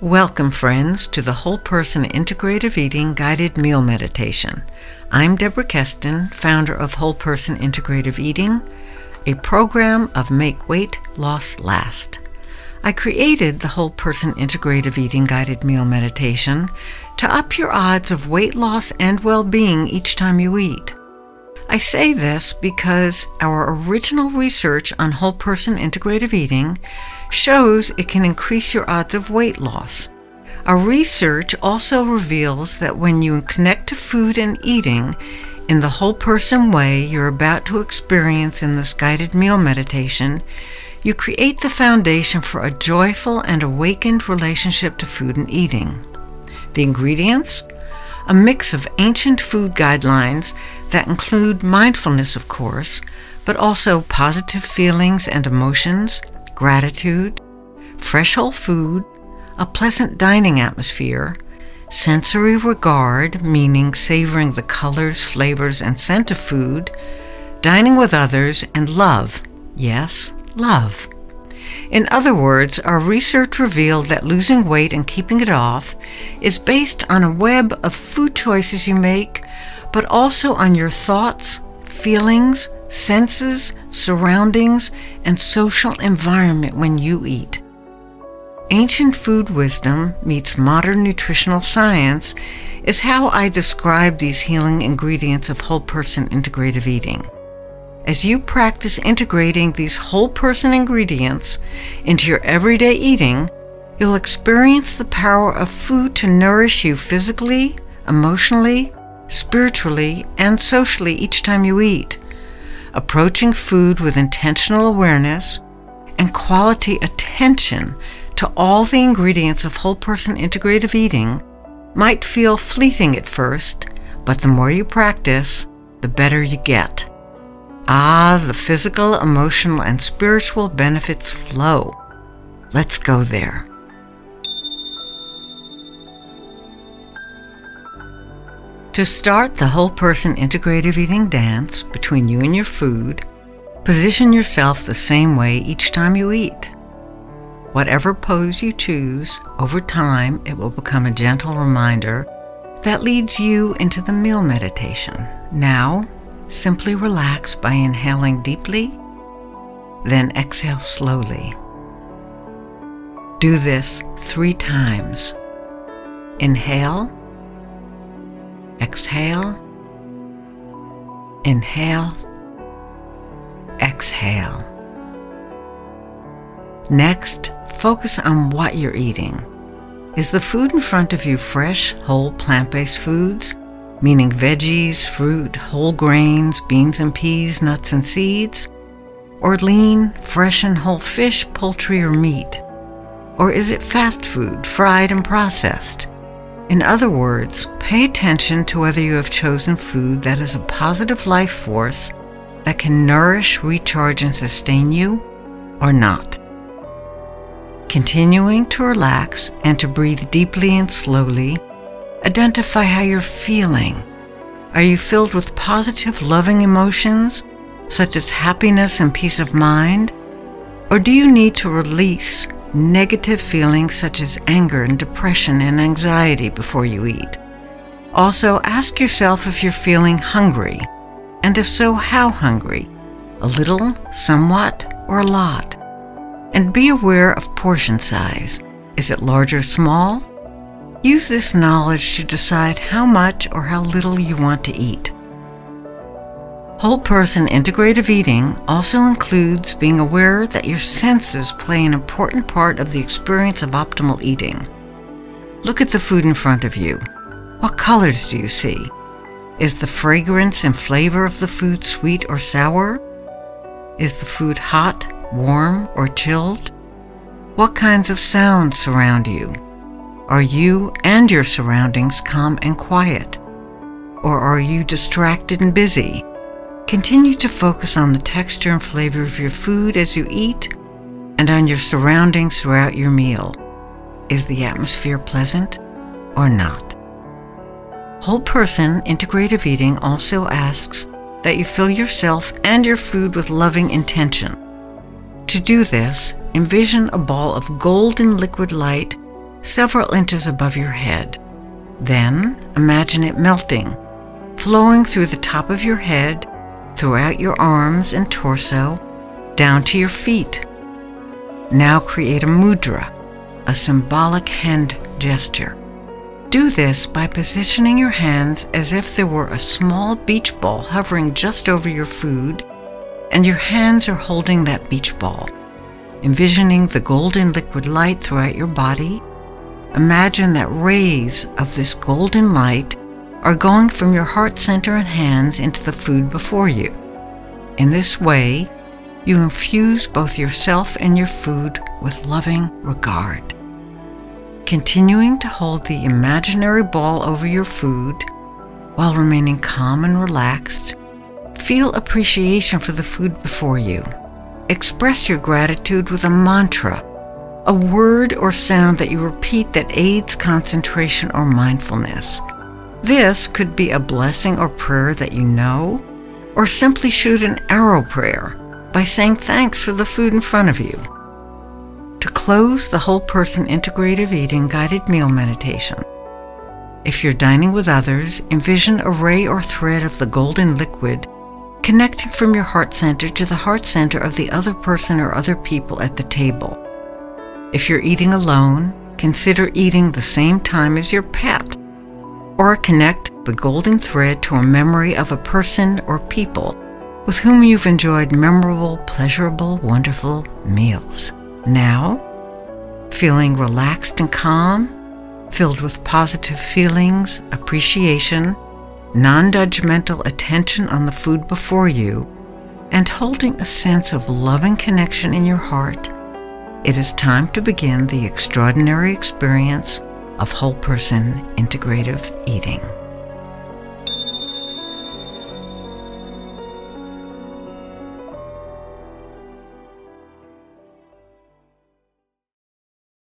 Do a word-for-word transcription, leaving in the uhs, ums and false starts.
Welcome, friends, to the Whole Person Integrative Eating Guided Meal Meditation. I'm Deborah Keston, founder of Whole Person Integrative Eating, a program of Make Weight Loss Last. I created the Whole Person Integrative Eating Guided Meal Meditation to up your odds of weight loss and well-being each time you eat. I say this because our original research on Whole Person Integrative Eating shows it can increase your odds of weight loss. Our research also reveals that when you connect to food and eating in the whole person way you're about to experience in this guided meal meditation, you create the foundation for a joyful and awakened relationship to food and eating. The ingredients? A mix of ancient food guidelines that include mindfulness, of course, but also positive feelings and emotions, gratitude, fresh whole food, a pleasant dining atmosphere, sensory regard, meaning savoring the colors, flavors, and scent of food, dining with others, and love. Yes, love. In other words, our research revealed that losing weight and keeping it off is based on a web of food choices you make, but also on your thoughts, feelings, senses, surroundings, and social environment when you eat. Ancient food wisdom meets modern nutritional science is how I describe these healing ingredients of whole person integrative eating. As you practice integrating these whole person ingredients into your everyday eating, you'll experience the power of food to nourish you physically, emotionally, spiritually, and socially each time you eat. Approaching food with intentional awareness and quality attention to all the ingredients of whole person integrative eating might feel fleeting at first, but the more you practice, the better you get. Ah, the physical, emotional, and spiritual benefits flow. Let's go there. To start the whole person integrative eating dance between you and your food, position yourself the same way each time you eat. Whatever pose you choose, over time it will become a gentle reminder that leads you into the meal meditation. Now, simply relax by inhaling deeply, then exhale slowly. Do this three times. Inhale, exhale, inhale, exhale. Next, focus on what you're eating. Is the food in front of you fresh, whole, plant-based foods? Meaning veggies, fruit, whole grains, beans and peas, nuts and seeds? Or lean, fresh and whole fish, poultry, or meat? Or is it fast food, fried and processed? In other words, pay attention to whether you have chosen food that is a positive life force that can nourish, recharge, and sustain you, or not. Continuing to relax and to breathe deeply and slowly, identify how you're feeling. Are you filled with positive, loving emotions, such as happiness and peace of mind? Or do you need to release negative feelings such as anger and depression and anxiety before you eat? Also, ask yourself if you're feeling hungry, and if so, how hungry? A little, somewhat, or a lot? And be aware of portion size. Is it large or small? Use this knowledge to decide how much or how little you want to eat. Whole person integrative eating also includes being aware that your senses play an important part of the experience of optimal eating. Look at the food in front of you. What colors do you see? Is the fragrance and flavor of the food sweet or sour? Is the food hot, warm, or chilled? What kinds of sounds surround you? Are you and your surroundings calm and quiet? Or are you distracted and busy? Continue to focus on the texture and flavor of your food as you eat and on your surroundings throughout your meal. Is the atmosphere pleasant or not? Whole person integrative eating also asks that you fill yourself and your food with loving intention. To do this, envision a ball of golden liquid light several inches above your head. Then imagine it melting, flowing through the top of your head, throughout your arms and torso, down to your feet. Now create a mudra, a symbolic hand gesture. Do this by positioning your hands as if there were a small beach ball hovering just over your food, and your hands are holding that beach ball. Envisioning the golden liquid light throughout your body, imagine that rays of this golden light are going from your heart center and hands into the food before you. In this way, you infuse both yourself and your food with loving regard. Continuing to hold the imaginary ball over your food while remaining calm and relaxed, feel appreciation for the food before you. Express your gratitude with a mantra, a word or sound that you repeat that aids concentration or mindfulness. This could be a blessing or prayer that you know, or simply shoot an arrow prayer by saying thanks for the food in front of you. To close the Whole Person Integrative Eating Guided Meal Meditation, if you're dining with others, envision a ray or thread of the golden liquid connecting from your heart center to the heart center of the other person or other people at the table. If you're eating alone, consider eating the same time as your pet, or connect the golden thread to a memory of a person or people with whom you've enjoyed memorable, pleasurable, wonderful meals. Now, feeling relaxed and calm, filled with positive feelings, appreciation, non-judgmental attention on the food before you, and holding a sense of loving connection in your heart, it is time to begin the extraordinary experience of whole person integrative eating.